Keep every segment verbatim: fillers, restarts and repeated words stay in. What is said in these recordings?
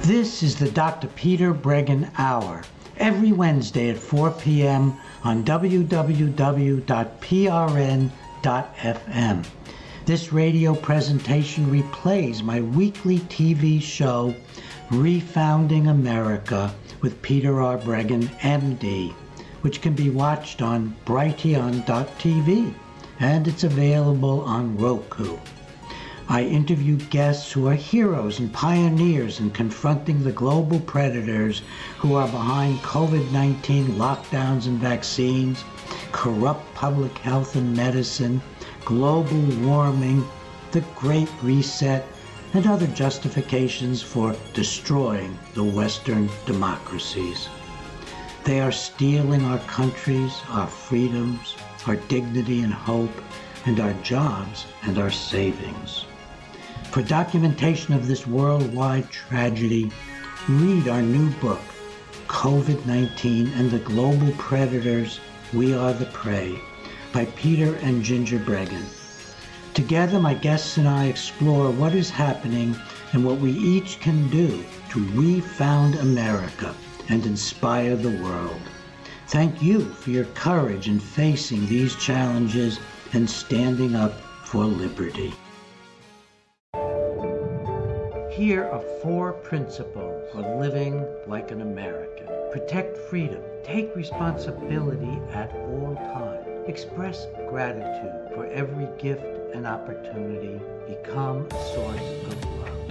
This is the Doctor Peter Breggin Hour, every Wednesday at four p.m. on w w w dot p r n dot f m. This radio presentation replays my weekly T V show, Refounding America, with Peter R. Breggin, M D, which can be watched on brighteon dot t v, and it's available on Roku. I interview guests who are heroes and pioneers in confronting the global predators who are behind COVID nineteen lockdowns and vaccines, corrupt public health and medicine, global warming, the Great Reset, and other justifications for destroying the Western democracies. They are stealing our countries, our freedoms, our dignity and hope, and our jobs and our savings. For documentation of this worldwide tragedy, read our new book, COVID nineteen and the Global Predators, We Are the Prey, by Peter and Ginger Breggin. Together, my guests and I explore what is happening and what we each can do to refound America and inspire the world. Thank you for your courage in facing these challenges and standing up for liberty. Here are four principles for living like an American. Protect freedom. Take responsibility at all times. Express gratitude for every gift and opportunity. Become a source of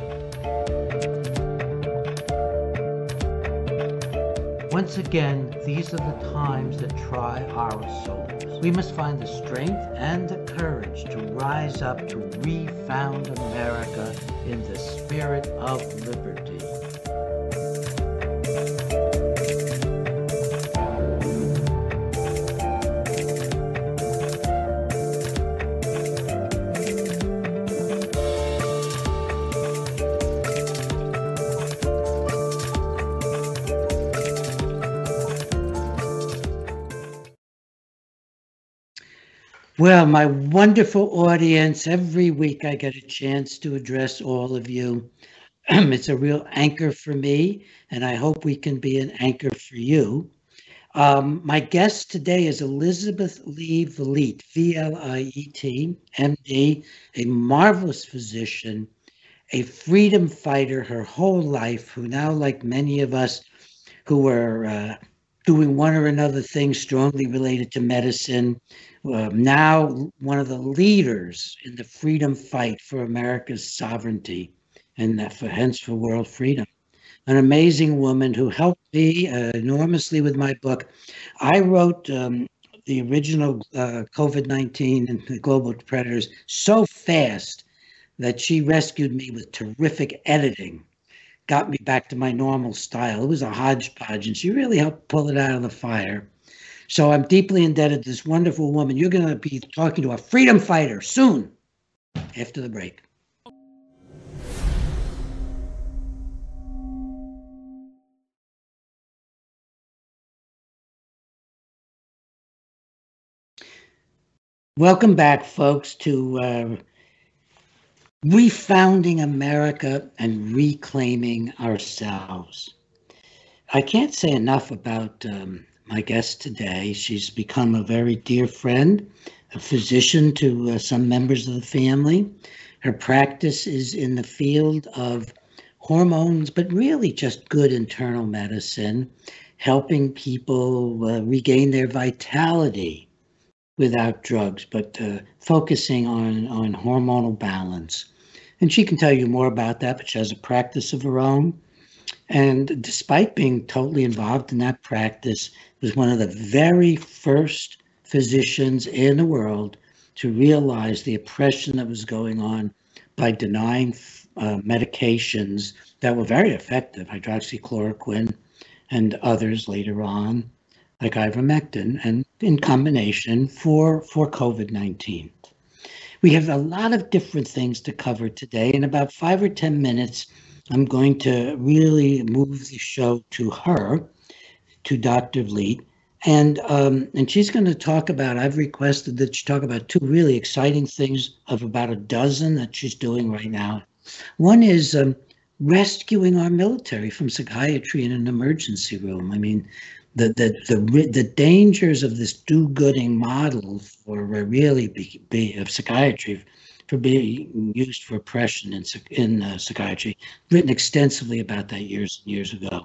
love. Once again, these are the times that try our souls. We must find the strength and the courage to rise up to refound America in the spirit of liberty. Well, my wonderful audience, every week I get a chance to address all of you. It's a real anchor for me, and I hope we can be an anchor for you. Um, my guest today is Elizabeth Lee Vliet, V L I E T, M D, a marvelous physician, a freedom fighter her whole life, who now, like many of us who are uh, doing one or another thing strongly related to medicine, Uh, now one of the leaders in the freedom fight for America's sovereignty and uh, for hence for world freedom. An amazing woman who helped me uh, enormously with my book. I wrote um, the original uh, COVID nineteen and the Global Predators so fast that she rescued me with terrific editing, got me back to my normal style. It was a hodgepodge, and she really helped pull it out of the fire. So I'm deeply indebted to this wonderful woman. You're going to be talking to a freedom fighter soon, after the break. Welcome back, folks, to uh, Refounding America and Reclaiming Ourselves. I can't say enough about um, my guest today. She's become a very dear friend, a physician to uh, some members of the family. Her practice is in the field of hormones, but really just good internal medicine, helping people uh, regain their vitality without drugs, but uh, focusing on, on hormonal balance. And she can tell you more about that, but she has a practice of her own. And despite being totally involved in that practice, was one of the very first physicians in the world to realize the oppression that was going on by denying uh, medications that were very effective, hydroxychloroquine and others later on, like ivermectin, and in combination for, for COVID nineteen. We have a lot of different things to cover today. In about five or ten minutes, I'm going to really move the show to her, to Doctor Vliet, and um, and she's going to talk about, I've requested that she talk about two really exciting things of about a dozen that she's doing right now. One is um, rescuing our military from psychiatry in an emergency room. I mean, the the the, the dangers of this do-gooding model for really be, be of psychiatry, for being used for oppression in in uh, psychiatry, written extensively about that years and years ago.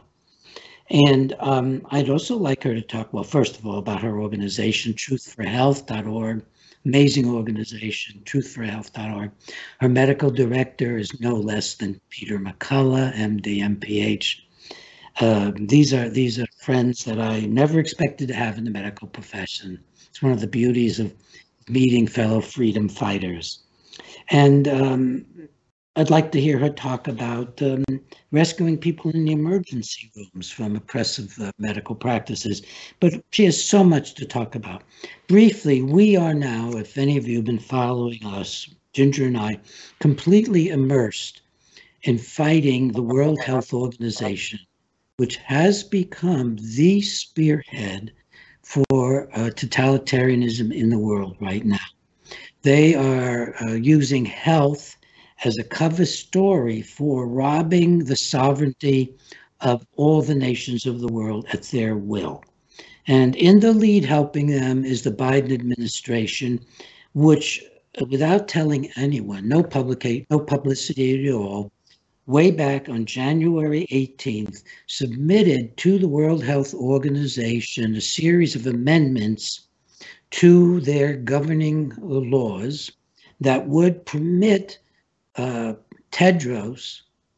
And um, I'd also like her to talk, well, first of all, about her organization, truth for health dot org. Amazing organization, truth for health dot org. Her medical director is no less than Peter McCullough, M D, M P H. Uh, these are these are friends that I never expected to have in the medical profession. It's one of the beauties of meeting fellow freedom fighters. And um, I'd like to hear her talk about um, rescuing people in the emergency rooms from oppressive uh, medical practices. But she has so much to talk about. Briefly, we are now, if any of you have been following us, Ginger and I, completely immersed in fighting the World Health Organization, which has become the spearhead for uh, totalitarianism in the world right now. They are uh, using health as a cover story for robbing the sovereignty of all the nations of the world at their will. And in the lead helping them is the Biden administration, which, without telling anyone, no public, no publicity at all, way back on January eighteenth, submitted to the World Health Organization a series of amendments to their governing laws that would permit Uh, Tedros,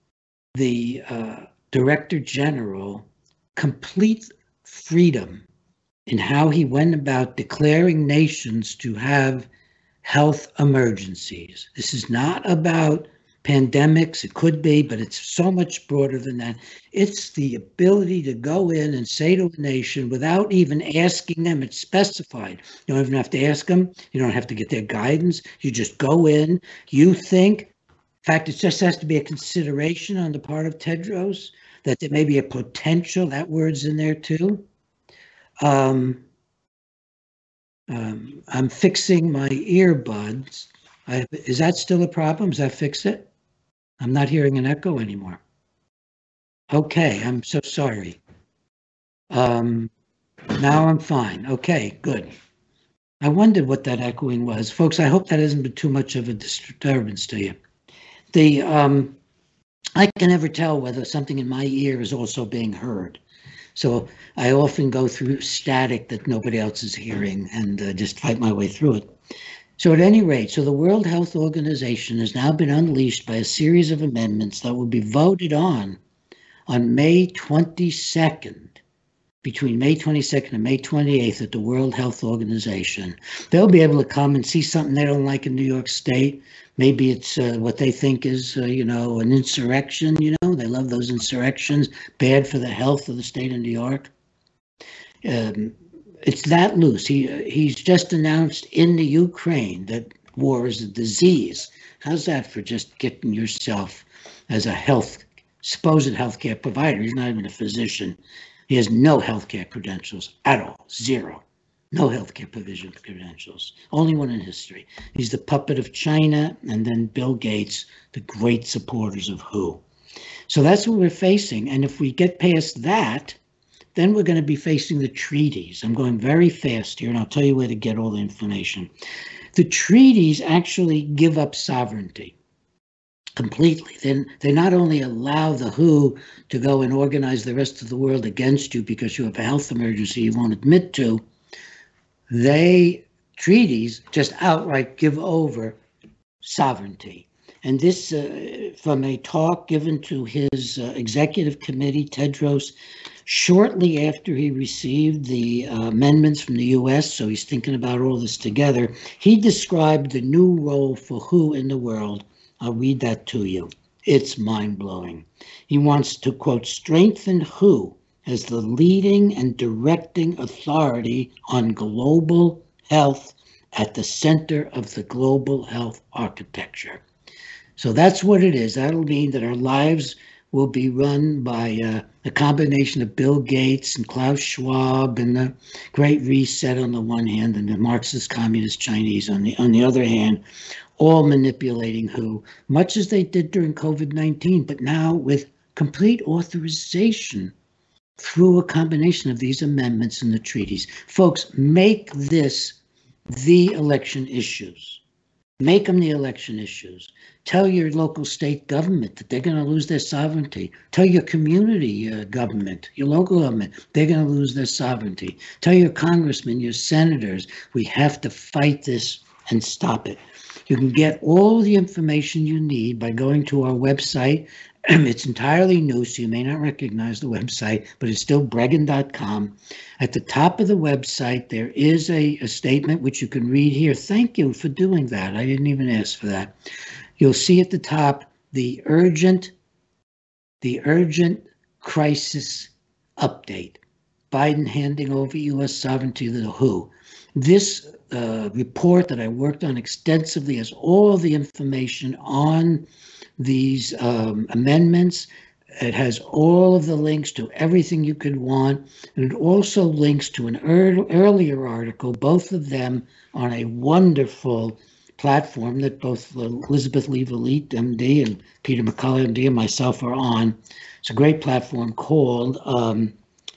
the uh, Director General, complete freedom in how he went about declaring nations to have health emergencies. This is not about pandemics. It could be, but it's so much broader than that. It's the ability to go in and say to a nation without even asking them. It's specified. You don't even have to ask them. You don't have to get their guidance. You just go in. You think. In fact, it just has to be a consideration on the part of Tedros that there may be a potential, that word's in there too. Um, um, I'm fixing my earbuds. I, is that still a problem? Does that fix it? I'm not hearing an echo anymore. Okay, I'm so sorry. Um, now I'm fine. Okay, good. I wondered what that echoing was. Folks, I hope that hasn't been too much of a disturbance to you. The um, I can never tell whether something in my ear is also being heard. So I often go through static that nobody else is hearing and uh, just fight my way through it. So at any rate, so the World Health Organization has now been unleashed by a series of amendments that will be voted on on May twenty-second, between May twenty-second and May twenty-eighth at the World Health Organization. They'll be able to come and see something they don't like in New York State. Maybe it's uh, what they think is, uh, you know, an insurrection, you know, they love those insurrections, bad for the health of the state of New York. Um, it's that loose. He uh, he's just announced in the Ukraine that war is a disease. How's that for just getting yourself as a health, supposed healthcare provider? He's not even a physician. He has no healthcare credentials at all, zero. No healthcare provision credentials, only one in history. He's the puppet of China and then Bill Gates, the great supporters of W H O. So that's what we're facing. And if we get past that, then we're going to be facing the treaties. I'm going very fast here, and I'll tell you where to get all the information. The treaties actually give up sovereignty completely. Then they not only allow the W H O to go and organize the rest of the world against you because you have a health emergency you won't admit to, they, treaties, just outright give over sovereignty. And this, uh, from a talk given to his uh, executive committee, Tedros, shortly after he received the uh, amendments from the U S, so he's thinking about all this together, he described the new role for W H O in the world. I'll read that to you. It's mind-blowing. He wants to, quote, strengthen W H O as the leading and directing authority on global health at the center of the global health architecture. So that's what it is. That'll mean that our lives will be run by uh, a combination of Bill Gates and Klaus Schwab and the Great Reset on the one hand, and the Marxist Communist Chinese on the on the other hand, all manipulating W H O, much as they did during COVID nineteen, but now with complete authorization through a combination of these amendments and the treaties. Folks, make this the election issues. Make them the election issues. Tell your local state government that they're going to lose their sovereignty. Tell your community uh, government, your local government, they're going to lose their sovereignty. Tell your congressmen, your senators, we have to fight this and stop it. You can get all the information you need by going to our website. It's entirely new, so you may not recognize the website, but it's still Breggin dot com. At the top of the website, there is a, a statement which you can read here. Thank you for doing that. I didn't even ask for that. You'll see at the top the urgent, the urgent crisis update. Biden handing over U S sovereignty to the W H O. This uh, report that I worked on extensively has all the information on these um, amendments. It has all of the links to everything you could want. And it also links to an er earlier article, both of them on a wonderful platform that both Elizabeth Levy-Leet, M D, and Peter McCullough, M D, and myself are on. It's a great platform called um,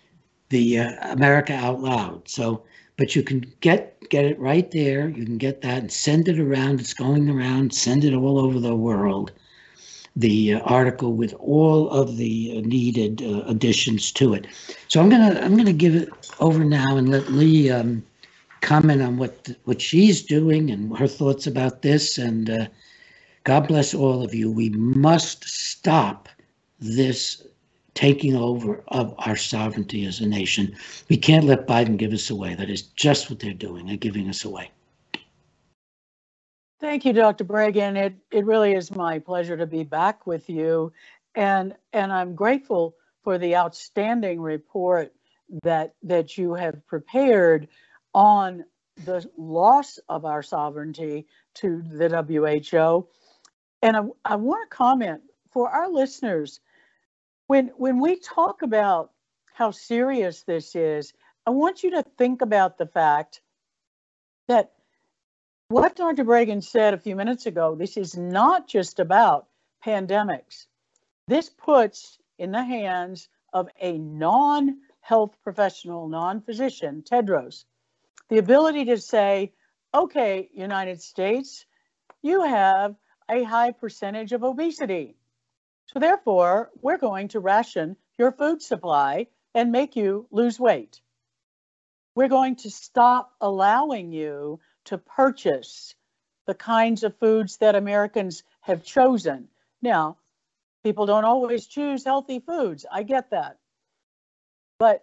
the uh, America Out Loud. So, but you can get get it right there. You can get that and send it around. It's going around. Send it all over the world. The uh, article with all of the uh, needed uh, additions to it. So I'm gonna I'm gonna give it over now and let Lee um, comment on what what she's doing and her thoughts about this. And uh, God bless all of you. We must stop this taking over of our sovereignty as a nation. We can't let Biden give us away. That is just what they're doing. They're giving us away. Thank you, Doctor Breggin. It it really is my pleasure to be back with you, and and I'm grateful for the outstanding report that that you have prepared on the loss of our sovereignty to the W H O. And I, I want to comment for our listeners, when when we talk about how serious this is, I want you to think about the fact that what Doctor Breggin said a few minutes ago, this is not just about pandemics. This puts in the hands of a non-health professional, non-physician, Tedros, the ability to say, okay, United States, you have a high percentage of obesity. So therefore, we're going to ration your food supply and make you lose weight. We're going to stop allowing you to purchase the kinds of foods that Americans have chosen. Now, people don't always choose healthy foods. I get that. But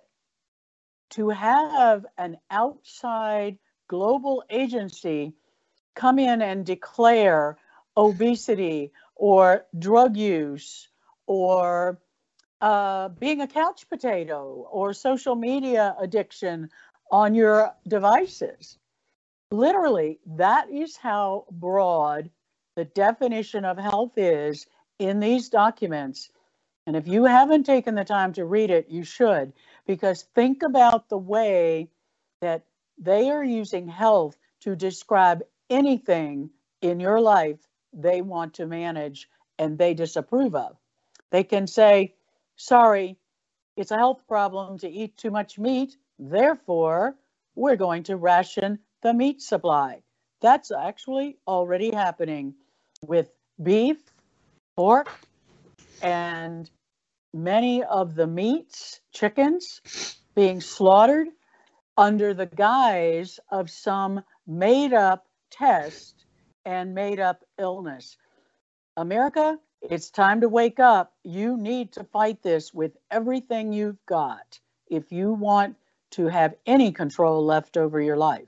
to have an outside global agency come in and declare obesity or drug use or uh, being a couch potato or social media addiction on your devices, literally, that is how broad the definition of health is in these documents. And if you haven't taken the time to read it, you should, because think about the way that they are using health to describe anything in your life they want to manage and they disapprove of. They can say, sorry, it's a health problem to eat too much meat, therefore, we're going to ration the meat supply. That's actually already happening with beef, pork, and many of the meats, chickens, being slaughtered under the guise of some made-up test and made-up illness. America, it's time to wake up. You need to fight this with everything you've got if you want to have any control left over your life.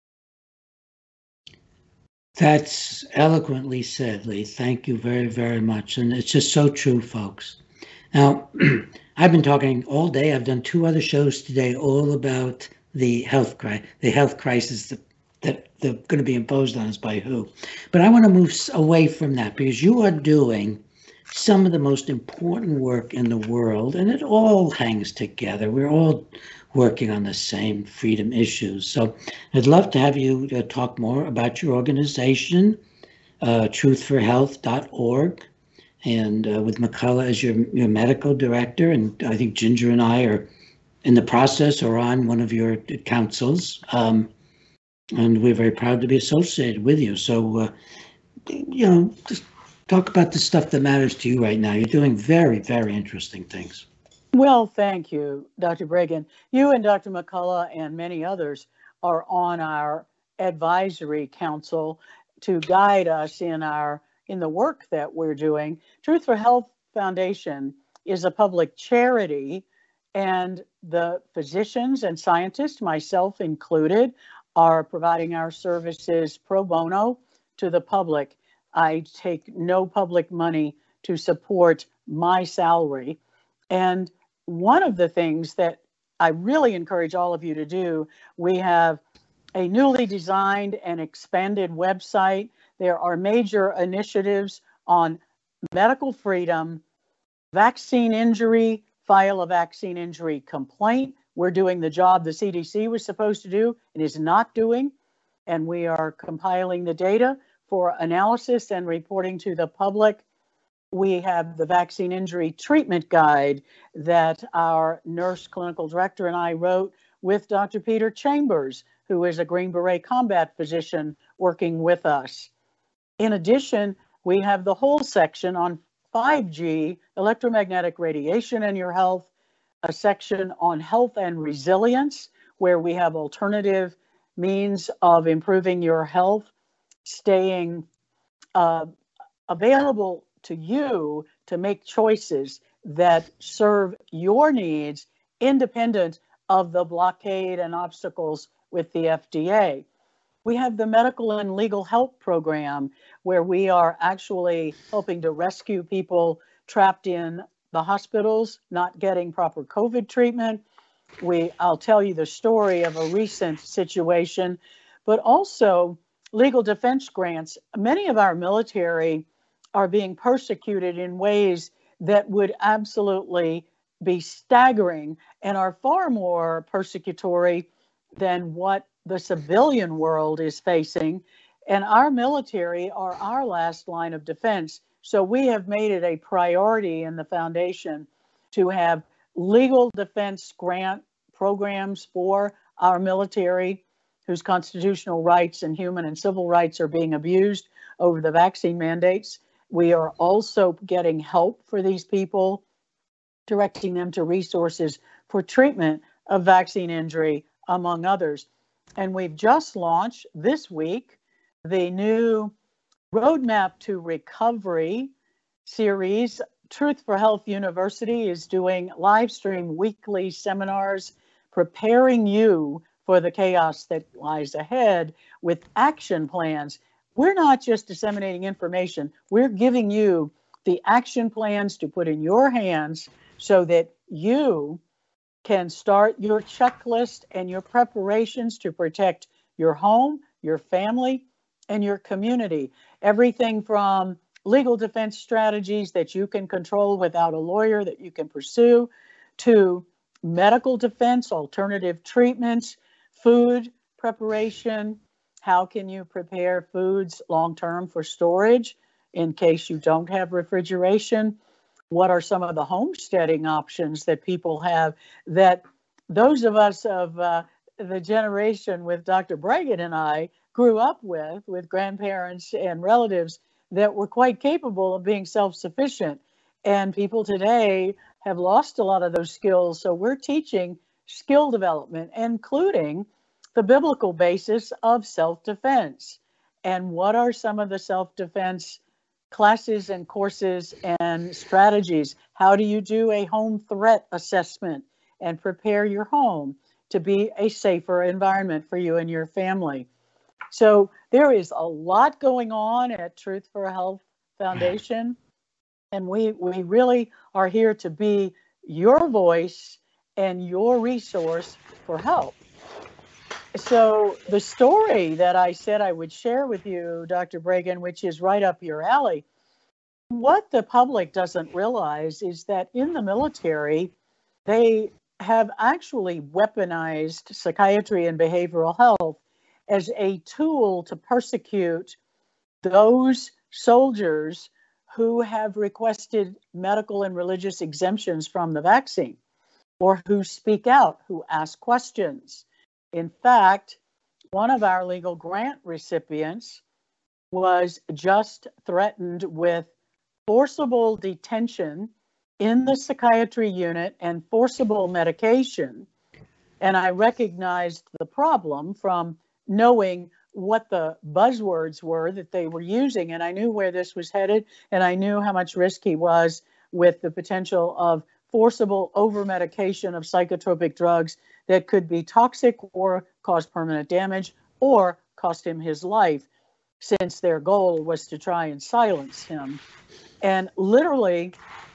That's eloquently said, Lee. Thank you very, very much. And it's just so true, folks. Now, I've been talking all day. I've done two other shows today all about the health cri- the health crisis that, that they're going to be imposed on us by W H O. But I want to move away from that because you are doing some of the most important work in the world, and it all hangs together. We're all working on the same freedom issues. So I'd love to have you uh, talk more about your organization, uh, truth for health dot org, and uh, with McCullough as your, your medical director. And I think Ginger and I are in the process or on one of your councils. Um, and we're very proud to be associated with you. So, uh, you know, just talk about the stuff that matters to you right now. You're doing very, very interesting things. Well, thank you, Doctor Breggin. You and Doctor McCullough and many others are on our advisory council to guide us in our in the work that we're doing. Truth for Health Foundation is a public charity, and the physicians and scientists, myself included, are providing our services pro bono to the public. I take no public money to support my salary. And one of the things that I really encourage all of you to do, we have a newly designed and expanded website. There are major initiatives on medical freedom, vaccine injury, file a vaccine injury complaint. We're doing the job the C D C was supposed to do and is not doing. And we are compiling the data for analysis and reporting to the public. We have the vaccine injury treatment guide that our nurse clinical director and I wrote with Doctor Peter Chambers, who is a Green Beret combat physician working with us. In addition, we have the whole section on five G, electromagnetic radiation and your health, a section on health and resilience, where we have alternative means of improving your health, staying uh, available to you to make choices that serve your needs independent of the blockade and obstacles with the F D A. We have the medical and legal help program, where we are actually helping to rescue people trapped in the hospitals, not getting proper COVID treatment. We, I'll tell you the story of a recent situation, but also legal defense grants. Many of our military are being persecuted in ways that would absolutely be staggering and are far more persecutory than what the civilian world is facing. And our military are our last line of defense. So we have made it a priority in the foundation to have legal defense grant programs for our military whose constitutional rights and human and civil rights are being abused over the vaccine mandates. We are also getting help for these people, directing them to resources for treatment of vaccine injury, among others. And we've just launched this week the new Roadmap to Recovery series. Truth for Health University is doing live stream weekly seminars, preparing you for the chaos that lies ahead with action plans. We're not just disseminating information, we're giving you the action plans to put in your hands so that you can start your checklist and your preparations to protect your home, your family, and your community. Everything from legal defense strategies that you can control without a lawyer that you can pursue, to medical defense, alternative treatments, food preparation. How can you prepare foods long-term for storage in case you don't have refrigeration? What are some of the homesteading options that people have that those of us of uh, the generation with Doctor Breggin and I grew up with, with grandparents and relatives that were quite capable of being self-sufficient. And people today have lost a lot of those skills. So we're teaching skill development, including the biblical basis of self-defense. And what are some of the self-defense classes and courses and strategies? How do you do a home threat assessment and prepare your home to be a safer environment for you and your family? So there is a lot going on at Truth for Health Foundation, and we, we really are here to be your voice and your resource for help. So the story that I said I would share with you, Doctor Breggin, which is right up your alley, what the public doesn't realize is that in the military, they have actually weaponized psychiatry and behavioral health as a tool to persecute those soldiers who have requested medical and religious exemptions from the vaccine, or who speak out, who ask questions. In fact, one of our legal grant recipients was just threatened with forcible detention in the psychiatry unit and forcible medication. And I recognized the problem from knowing what the buzzwords were that they were using. And I knew where this was headed, and I knew how much risk he was with the potential of forcible over-medication of psychotropic drugs that could be toxic or cause permanent damage or cost him his life, since their goal was to try and silence him. And literally,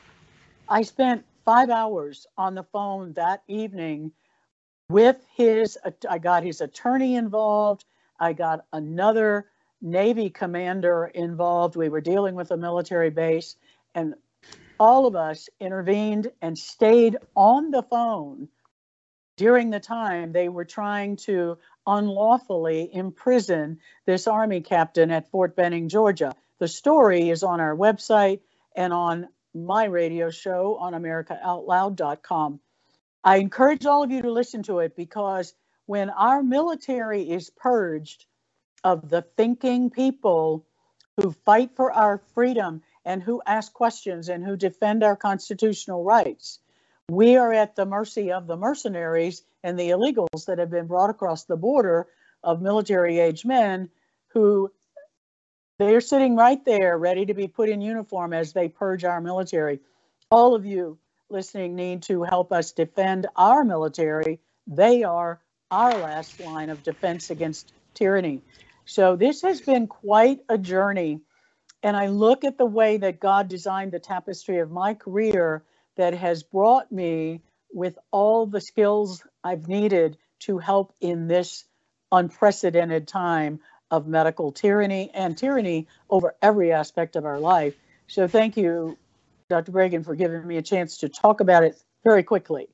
I spent five hours on the phone that evening with his, I got his attorney involved. I got another Navy commander involved. We were dealing with a military base, and all of us intervened and stayed on the phone during the time they were trying to unlawfully imprison this Army captain at Fort Benning, Georgia. The story is on our website and on my radio show on America Out Loud dot com. I encourage all of you to listen to it, because when our military is purged of the thinking people who fight for our freedom and who ask questions and who defend our constitutional rights, we are at the mercy of the mercenaries and the illegals that have been brought across the border of military-age men who they're sitting right there ready to be put in uniform as they purge our military. All of you listening need to help us defend our military. They are our last line of defense against tyranny. So this has been quite a journey. And I look at the way that God designed the tapestry of my career that has brought me with all the skills I've needed to help in this unprecedented time of medical tyranny and tyranny over every aspect of our life. So thank you, Doctor Breggin, for giving me a chance to talk about it very quickly.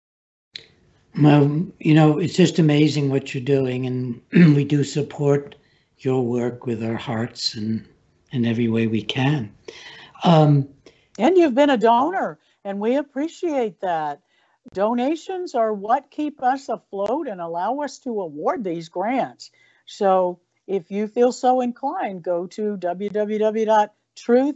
Well, you know, it's just amazing what you're doing, and we do support your work with our hearts and in every way we can. Um, and you've been a donor, and we appreciate that. Donations are what keep us afloat and allow us to award these grants. So if you feel so inclined, go to w w w dot truth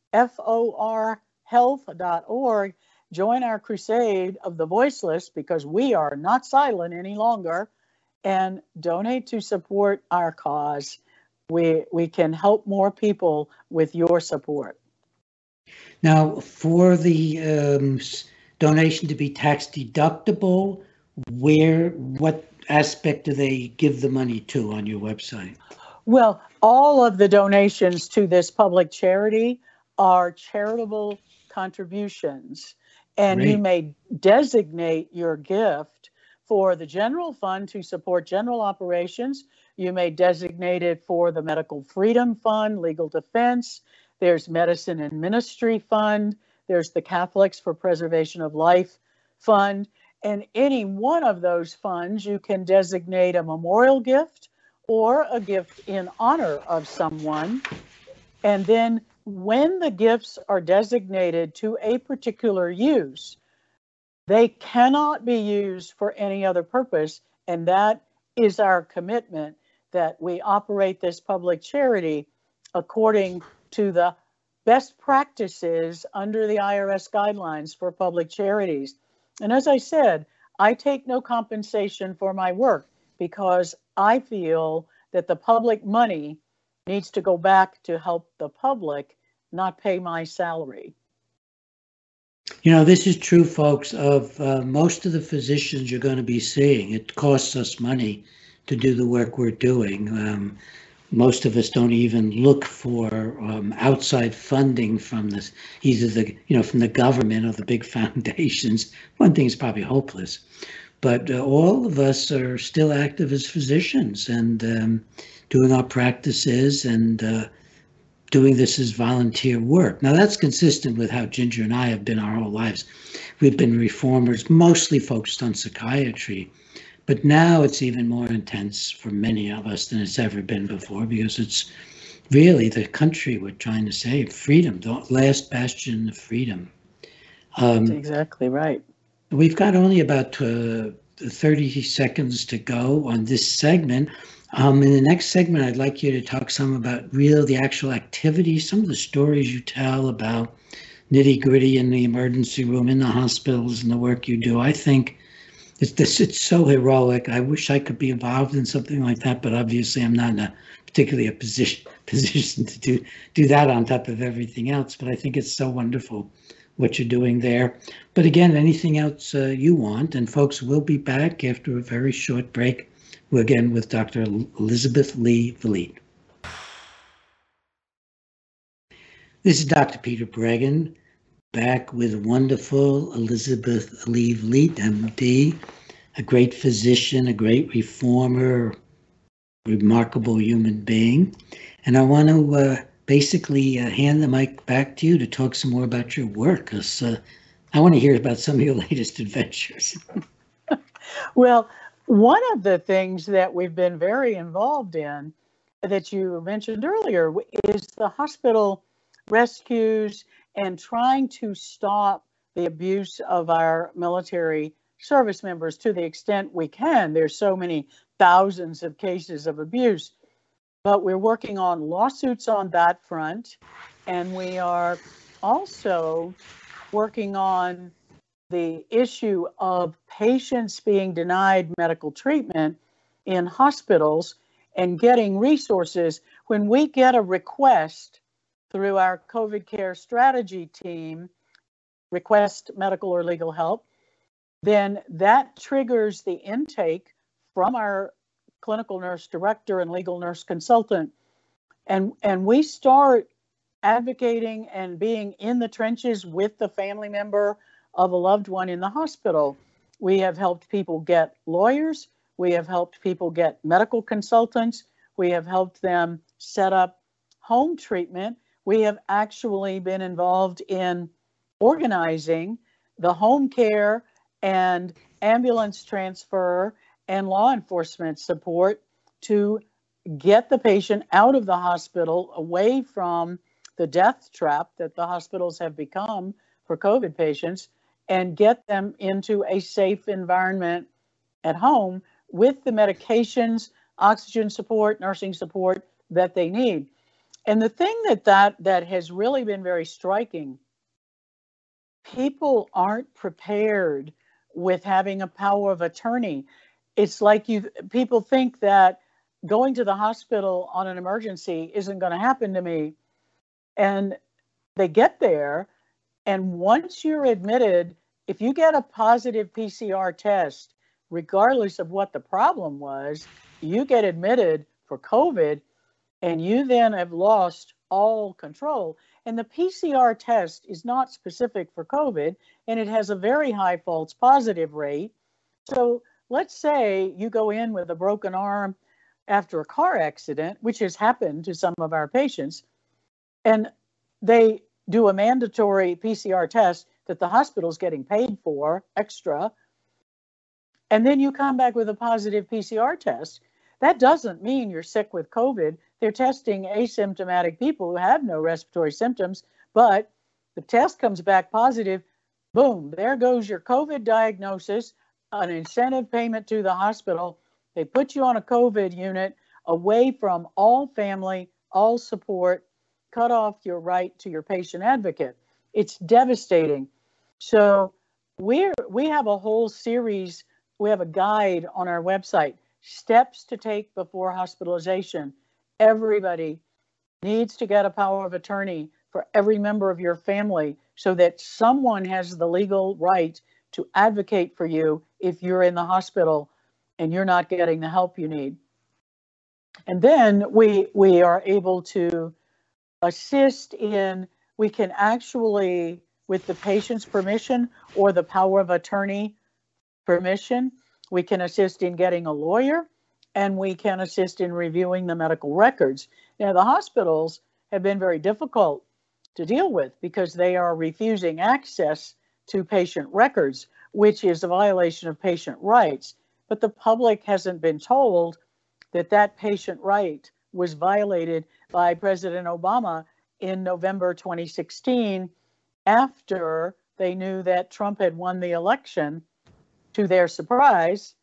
for health dot org. Join our crusade of the voiceless, because we are not silent any longer, and donate to support our cause. We, we can help more people with your support. Now, for the um, donation to be tax deductible, where, what aspect do they give the money to on your website? Well, all of the donations to this public charity are charitable contributions. And Great. You may designate your gift for the general fund to support general operations. You may designate it for the Medical Freedom Fund, Legal Defense. There's Medicine and Ministry Fund. There's the Catholics for Preservation of Life Fund. And any one of those funds, you can designate a memorial gift or a gift in honor of someone. And then when the gifts are designated to a particular use, they cannot be used for any other purpose. And that is our commitment, that we operate this public charity according to the best practices under the I R S guidelines for public charities. And as I said, I take no compensation for my work, because I feel that the public money needs to go back to help the public, not pay my salary. You know, this is true, folks, of uh, most of the physicians you're going to be seeing. It costs us money to do the work we're doing. Um, most of us don't even look for um, outside funding from this, either the, you know, from the government or the big foundations. One thing is probably hopeless, but uh, all of us are still active as physicians and um, doing our practices and uh, doing this as volunteer work. Now, that's consistent with how Ginger and I have been our whole lives. We've been reformers, mostly focused on psychiatry. But now it's even more intense for many of us than it's ever been before, because it's really the country we're trying to save, freedom, the last bastion of freedom. Um, That's exactly right. We've got only about uh, thirty seconds to go on this segment. Um, in the next segment, I'd like you to talk some about real, the actual activities, some of the stories you tell about nitty gritty in the emergency room, in the hospitals, and the work you do. I think it's this, it's so heroic. I wish I could be involved in something like that, but obviously I'm not in a particularly a position position to do do that on top of everything else. But I think it's so wonderful what you're doing there. But again, anything else uh, you want, and folks, we'll be back after a very short break. We're again with Doctor Elizabeth Lee Vliet. This is Doctor Peter Breggin, back with wonderful Elizabeth Lee Vliet, M D, a great physician, a great reformer, remarkable human being. And I want to uh, basically uh, hand the mic back to you to talk some more about your work, because uh, I want to hear about some of your latest adventures. Well, one of the things that we've been very involved in that you mentioned earlier is the hospital rescues and trying to stop the abuse of our military service members to the extent we can. There's so many thousands of cases of abuse, but we're working on lawsuits on that front. And we are also working on the issue of patients being denied medical treatment in hospitals and getting resources. When we get a request through our COVID care strategy team, request medical or legal help, then that triggers the intake from our clinical nurse director and legal nurse consultant. And, and we start advocating and being in the trenches with the family member of a loved one in the hospital. We have helped people get lawyers. We have helped people get medical consultants. We have helped them set up home treatment. We have actually been involved in organizing the home care and ambulance transfer and law enforcement support to get the patient out of the hospital, away from the death trap that the hospitals have become for COVID patients, and get them into a safe environment at home with the medications, oxygen support, nursing support that they need. And the thing that that, that has really been very striking, people aren't prepared with having a power of attorney. It's like you people think that going to the hospital on an emergency isn't going to happen to me. And they get there, and once you're admitted, if you get a positive P C R test, regardless of what the problem was, you get admitted for COVID, and you then have lost all control. And the P C R test is not specific for COVID, and it has a very high false positive rate. So let's say you go in with a broken arm after a car accident, which has happened to some of our patients, and they do a mandatory P C R test that the hospital's getting paid for extra, and then you come back with a positive P C R test. That doesn't mean you're sick with COVID. They're testing asymptomatic people who have no respiratory symptoms, but the test comes back positive. Boom, there goes your COVID diagnosis, an incentive payment to the hospital. They put you on a COVID unit, away from all family, all support, cut off your right to your patient advocate. It's devastating. So we're, we have a whole series, we have a guide on our website, steps to take before hospitalization. Everybody needs to get a power of attorney for every member of your family so that someone has the legal right to advocate for you if you're in the hospital and you're not getting the help you need. And then we, we are able to assist in, we can actually, with the patient's permission or the power of attorney permission, we can assist in getting a lawyer, and we can assist in reviewing the medical records. Now, the hospitals have been very difficult to deal with because they are refusing access to patient records, which is a violation of patient rights. But the public hasn't been told that that patient right was violated by President Obama in November twenty sixteen, after they knew that Trump had won the election. To their surprise,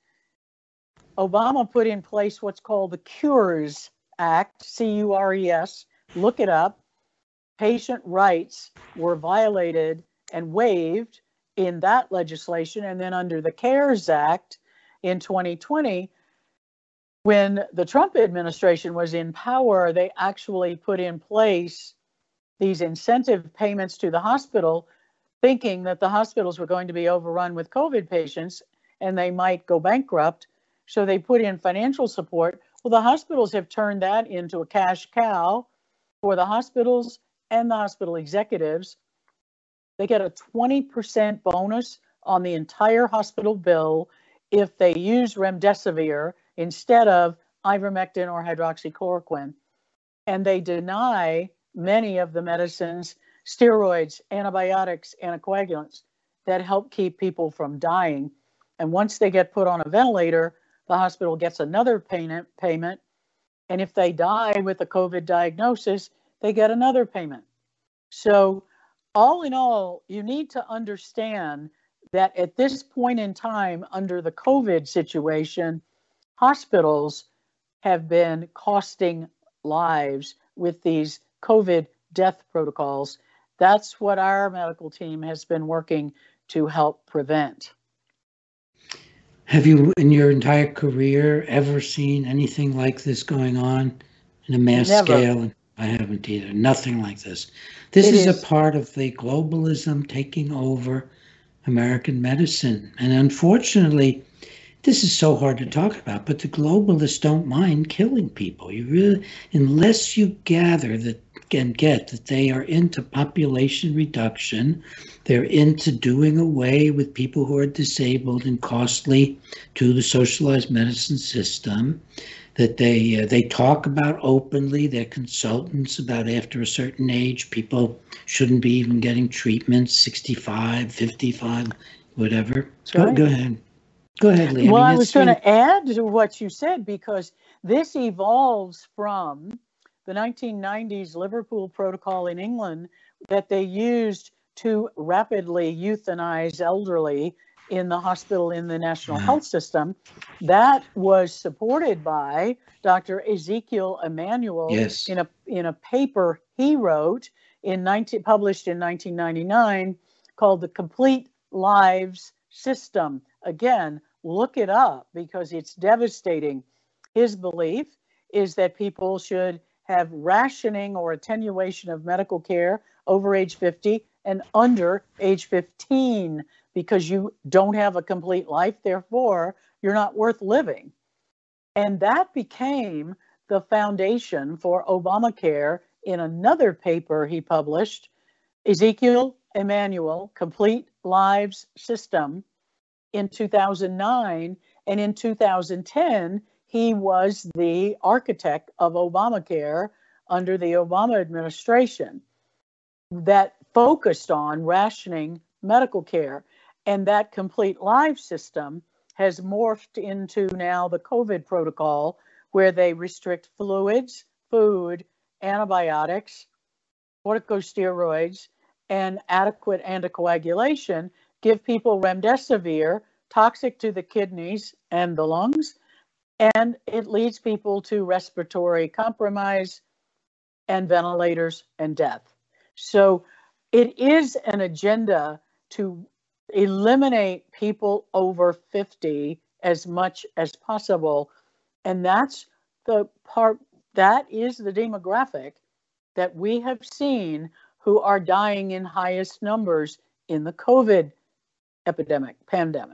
Obama put in place what's called the Cures Act, C U R E S. Look it up. Patient rights were violated and waived in that legislation. And then under the CARES Act in twenty twenty, when the Trump administration was in power, they actually put in place these incentive payments to the hospital, thinking that the hospitals were going to be overrun with COVID patients and they might go bankrupt. So they put in financial support. Well, the hospitals have turned that into a cash cow for the hospitals and the hospital executives. They get a twenty percent bonus on the entire hospital bill if they use remdesivir instead of ivermectin or hydroxychloroquine. And they deny many of the medicines, steroids, antibiotics, anticoagulants that help keep people from dying. And once they get put on a ventilator, the hospital gets another payment, payment. And if they die with a COVID diagnosis, they get another payment. So all in all, you need to understand that at this point in time, under the COVID situation, hospitals have been costing lives with these COVID death protocols. That's what our medical team has been working to help prevent. Have you, in your entire career, ever seen anything like this going on in a mass Never. scale? I haven't either. Nothing like this. This It is, is a part of the globalism taking over American medicine. And unfortunately, this is so hard to talk about, but the globalists don't mind killing people. You really, unless you gather that and get that they are into population reduction, they're into doing away with people who are disabled and costly to the socialized medicine system, that they uh, they talk about openly, they're consultants about after a certain age, people shouldn't be even getting treatment, sixty-five, fifty-five, whatever. Go, right. go ahead. Go ahead, Lee. Well, I, I, mean, was really... going to add to what you said, because this evolves from the nineteen nineties Liverpool Protocol in England that they used to rapidly euthanize elderly in the hospital, in the national Yeah. health system. That was supported by Doctor Ezekiel Emanuel Yes. in a in a paper he wrote in nineteen published in nineteen ninety-nine called The Complete Lives System. Again, look it up because it's devastating. His belief is that people should have rationing or attenuation of medical care over age fifty and under age fifteen, because you don't have a complete life, therefore you're not worth living. And that became the foundation for Obamacare in another paper he published, Ezekiel Emanuel, Complete Lives System, in two thousand nine. And in two thousand ten, he was the architect of Obamacare under the Obama administration that focused on rationing medical care. And that Complete Lives System has morphed into now the COVID protocol, where they restrict fluids, food, antibiotics, corticosteroids, and adequate anticoagulation, give people remdesivir, toxic to the kidneys and the lungs, and it leads people to respiratory compromise and ventilators and death. So it is an agenda to eliminate people over fifty as much as possible. And that's the part, that is the demographic that we have seen who are dying in highest numbers in the COVID epidemic, pandemic.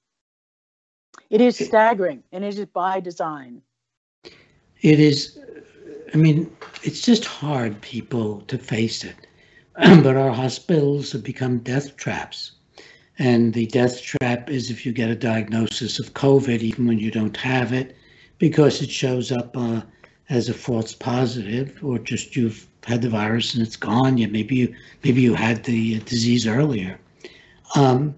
It is staggering, and it is by design. It is, I mean, it's just hard, people, to face it. But our hospitals have become death traps. And the death trap is if you get a diagnosis of COVID, even when you don't have it, because it shows up uh, as a false positive, or just you've had the virus and it's gone. Yeah, maybe you maybe you had the disease earlier. Um,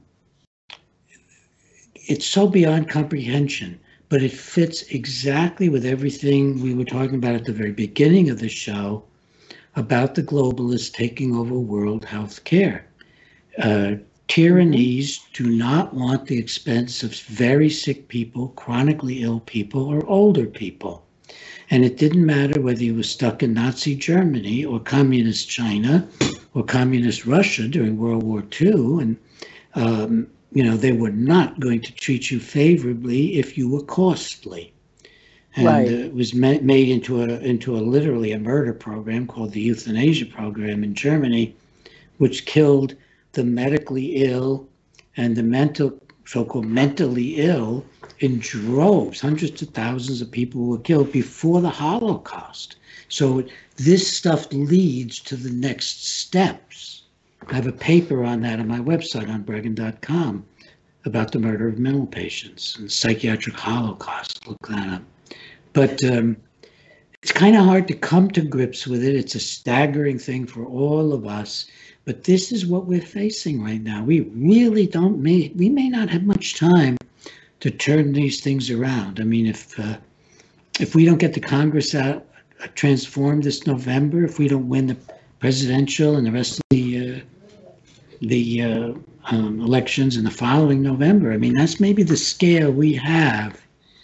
it's so beyond comprehension, but it fits exactly with everything we were talking about at the very beginning of the show about the globalists taking over world health care. Uh, tyrannies do not want the expense of very sick people, chronically ill people, or older people. And it didn't matter whether you were stuck in Nazi Germany or communist China or communist Russia during World War Two. And, um, you know, they were not going to treat you favorably if you were costly. And Right. uh, it was ma- made into a into a literally a murder program called the euthanasia program in Germany, which killed the medically ill and the mental, so-called mentally ill in droves. Hundreds of thousands of people were killed before the Holocaust. So this stuff leads to the next steps. I have a paper on that on my website on Breggin dot com about the murder of mental patients and psychiatric Holocaust. Look that up. But um, it's kind of hard to come to grips with it. It's a staggering thing for all of us. But this is what we're facing right now. We really don't may we may not have much time to turn these things around. I mean, if uh, if we don't get the Congress out uh, transformed this November, if we don't win the presidential and the rest of the uh, the uh, um, elections in the following November, I mean, that's maybe the scale we have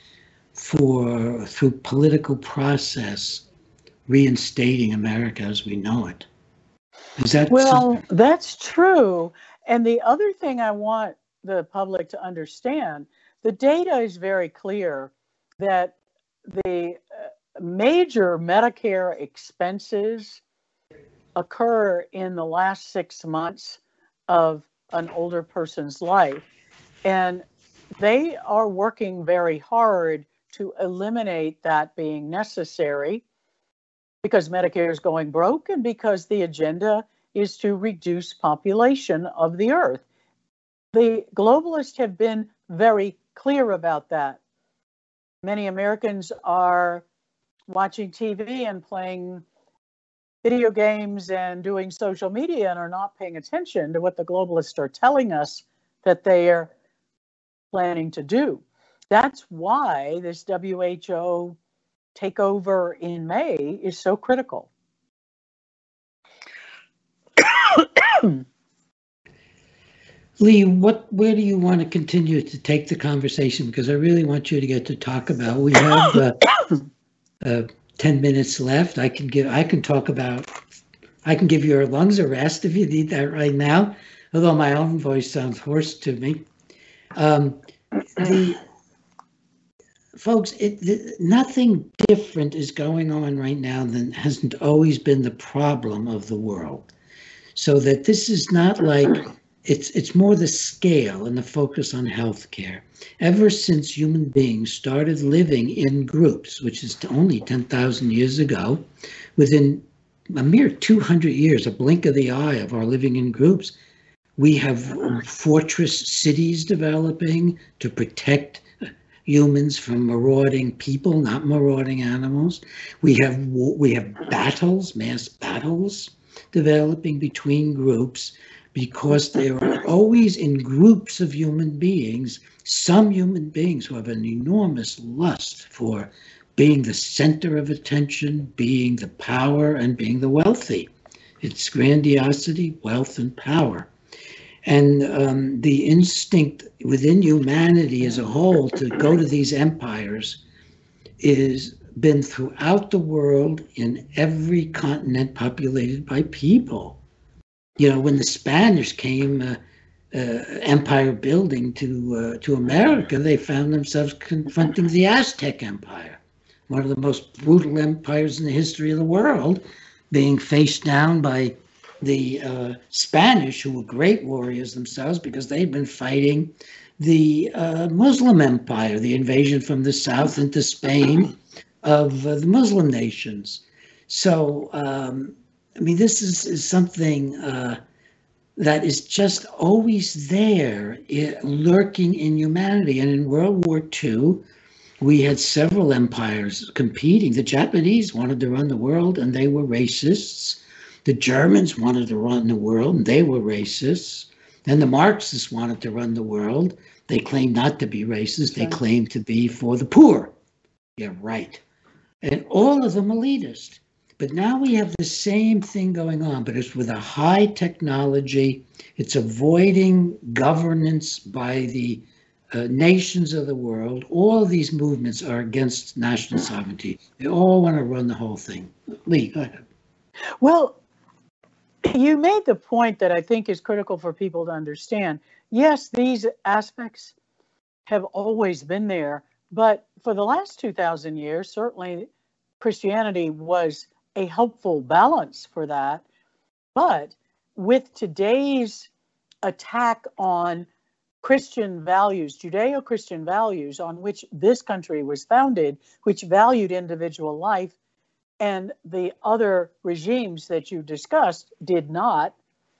for through political process reinstating America as we know it. Is that Well, something? that's true. And the other thing I want the public to understand, the data is very clear that the uh, major Medicare expenses occur in the last six months of an older person's life. And they are working very hard to eliminate that being necessary because Medicare is going broke and because the agenda is to reduce population of the earth. The globalists have been very clear about that. Many Americans are watching T V and playing video games and doing social media and are not paying attention to what the globalists are telling us that they are planning to do. That's why this W H O takeover in May is so critical. Lee, what, where do you want to continue to take the conversation? Because I really want you to get to talk about. We have uh, uh, ten minutes left. I can give. I can talk about. I can give your lungs a rest if you need that right now. Although my own voice sounds hoarse to me. Um, the folks, it, the, nothing different is going on right now than hasn't always been the problem of the world. So that this is not like. It's it's more the scale and the focus on healthcare. Ever since human beings started living in groups, which is only ten thousand years ago, within a mere two hundred years, a blink of the eye of our living in groups, we have fortress cities developing to protect humans from marauding people, not marauding animals. We have we have battles, mass battles developing between groups, because there are always in groups of human beings, some human beings who have an enormous lust for being the center of attention, being the power, and being the wealthy. It's grandiosity, wealth, and power. And um, the instinct within humanity as a whole to go to these empires is been throughout the world in every continent populated by people. You know, when the Spanish came uh, uh, empire building to uh, to America, they found themselves confronting the Aztec Empire, one of the most brutal empires in the history of the world, being faced down by the uh, Spanish, who were great warriors themselves because they'd been fighting the uh, Muslim Empire, the invasion from the south into Spain of uh, the Muslim nations. So, um, I mean, this is, is something uh, that is just always there, it, lurking in humanity. And in World War Two, we had several empires competing. The Japanese wanted to run the world, and they were racists. The Germans wanted to run the world, and they were racists. And the Marxists wanted to run the world. They claimed not to be racist. They claimed to be for the poor. Yeah, right. And all of them elitist. But now we have the same thing going on, but it's with a high technology. It's avoiding governance by the uh, nations of the world. All of these movements are against national sovereignty. They all want to run the whole thing. Lee, go ahead. Well, you made the point that I think is critical for people to understand. Yes, these aspects have always been there, but for the last two thousand years, certainly Christianity was a helpful balance for that. But with today's attack on Christian values, Judeo-Christian values on which this country was founded, which valued individual life, and the other regimes that you discussed did not,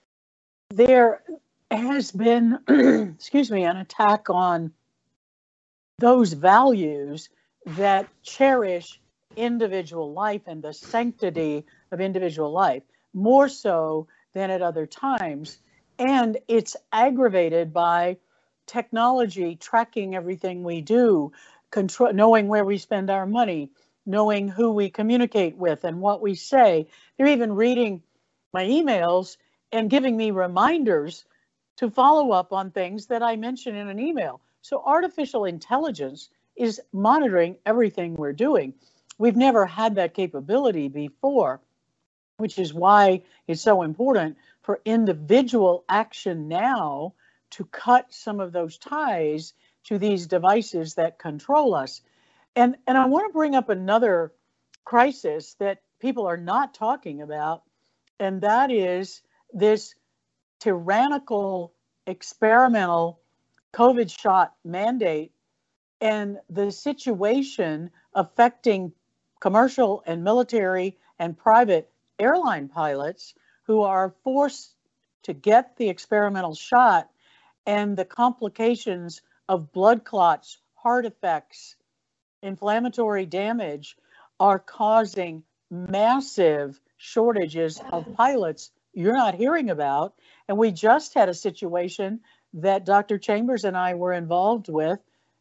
there has been, excuse me, an attack on those values that cherish individual life and the sanctity of individual life, more so than at other times. And it's aggravated by technology tracking everything we do, control, knowing where we spend our money, knowing who we communicate with and what we say. They're even reading my emails and giving me reminders to follow up on things that I mention in an email. So artificial intelligence is monitoring everything we're doing. We've never had that capability before, which is why it's so important for individual action now to cut some of those ties to these devices that control us. And, and I want to bring up another crisis that people are not talking about, and that is this tyrannical experimental COVID shot mandate and the situation affecting commercial and military and private airline pilots who are forced to get the experimental shot, and the complications of blood clots, heart effects, inflammatory damage are causing massive shortages of pilots you're not hearing about. And we just had a situation that Doctor Chambers and I were involved with,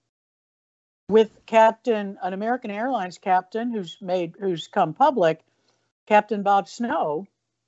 with Captain, an American Airlines captain who's made, who's come public, Captain Bob Snow,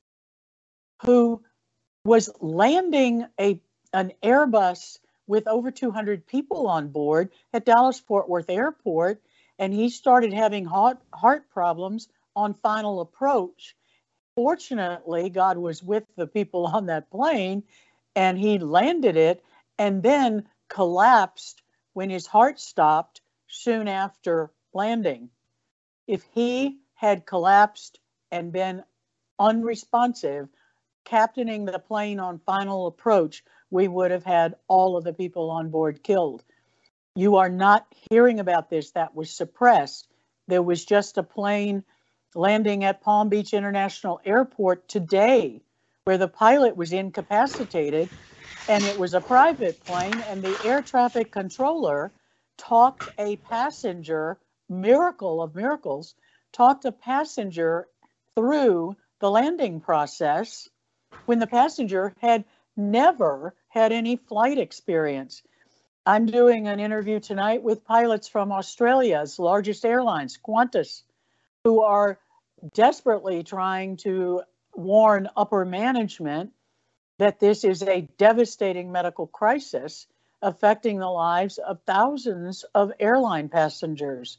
who was landing a an Airbus with over two hundred people on board at Dallas-Fort Worth Airport, and he started having heart, heart problems on final approach. Fortunately, God was with the people on that plane, and he landed it and then collapsed when his heart stopped soon after landing. If he had collapsed and been unresponsive, captaining the plane on final approach, we would have had all of the people on board killed. You are not hearing about this. That was suppressed. There was just a plane landing at Palm Beach International Airport today where the pilot was incapacitated, and it was a private plane, and the air traffic controller talked a passenger, miracle of miracles, talked a passenger through the landing process when the passenger had never had any flight experience. I'm doing an interview tonight with pilots from Australia's largest airlines, Qantas, who are desperately trying to warn upper management that this is a devastating medical crisis affecting the lives of thousands of airline passengers.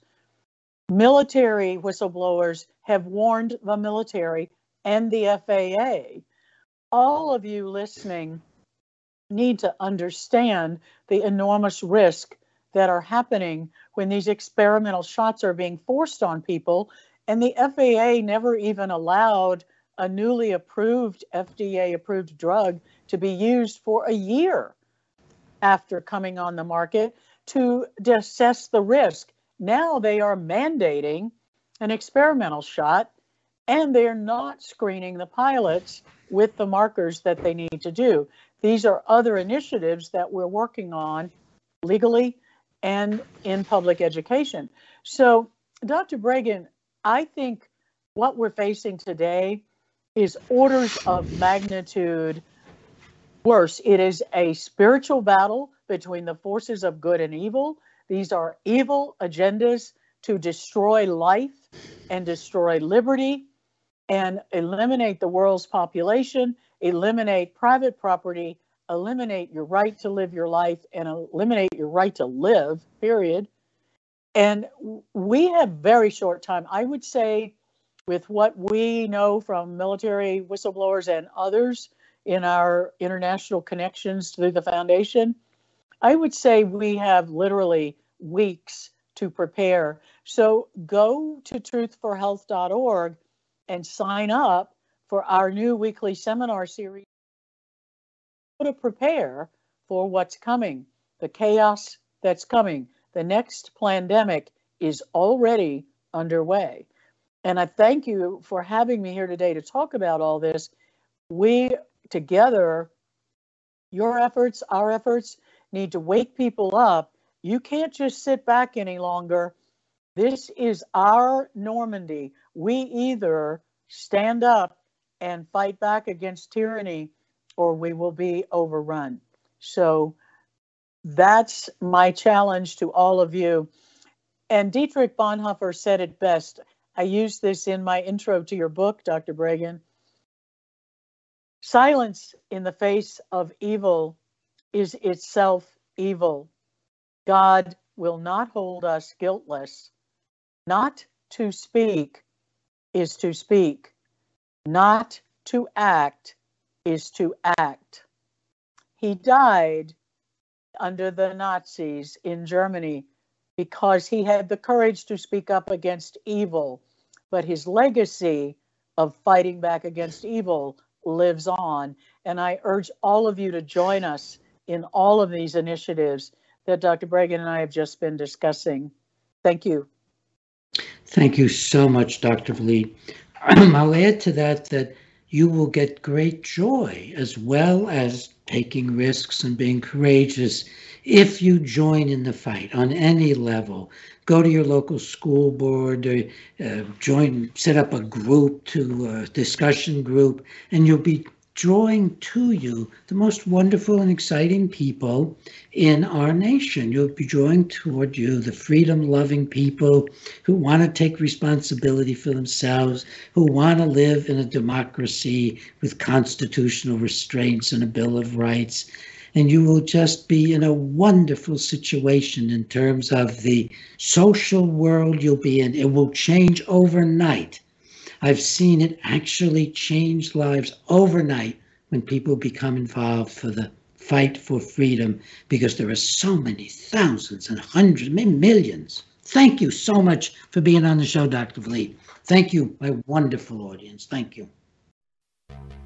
Military whistleblowers have warned the military and the F A A. All of you listening need to understand the enormous risk that are happening when these experimental shots are being forced on people. And the F A A never even allowed a newly approved, F D A-approved drug to be used for a year after coming on the market to assess the risk. Now they are mandating an experimental shot, and they're not screening the pilots with the markers that they need to do. These are other initiatives that we're working on legally and in public education. So, Doctor Breggin, I think what we're facing today is orders of magnitude worse. It is a spiritual battle between the forces of good and evil. These are evil agendas to destroy life and destroy liberty and eliminate the world's population, eliminate private property, eliminate your right to live your life, and eliminate your right to live, period. And we have very short time. I would say, with what we know from military whistleblowers and others in our international connections through the foundation, I would say we have literally weeks to prepare. So go to truth for health dot org and sign up for our new weekly seminar series to prepare for what's coming, the chaos that's coming. The next pandemic is already underway. And I thank you for having me here today to talk about all this. We together, your efforts, our efforts, need to wake people up. You can't just sit back any longer. This is our Normandy. We either stand up and fight back against tyranny, or we will be overrun. So that's my challenge to all of you. And Dietrich Bonhoeffer said it best. I used this in my intro to your book, Doctor Breggin. Silence in the face of evil is itself evil. God will not hold us guiltless. Not to speak is to speak. Not to act is to act. He died under the Nazis in Germany because he had the courage to speak up against evil. But his legacy of fighting back against evil lives on. And I urge all of you to join us in all of these initiatives that Doctor Breggin and I have just been discussing. Thank you. Thank you so much, Doctor Vliet. I'll add to that that you will get great joy as well as taking risks and being courageous if you join in the fight on any level. Go to your local school board, or uh, join, set up a group, to a discussion group, and you'll be drawing to you the most wonderful and exciting people in our nation. You'll be drawing toward you the freedom-loving people who want to take responsibility for themselves, who want to live in a democracy with constitutional restraints and a Bill of Rights. And you will just be in a wonderful situation in terms of the social world you'll be in. It will change overnight. I've seen it actually change lives overnight when people become involved for the fight for freedom, because there are so many thousands and hundreds, maybe millions. Thank you so much for being on the show, Doctor Vliet. Thank you, my wonderful audience. Thank you.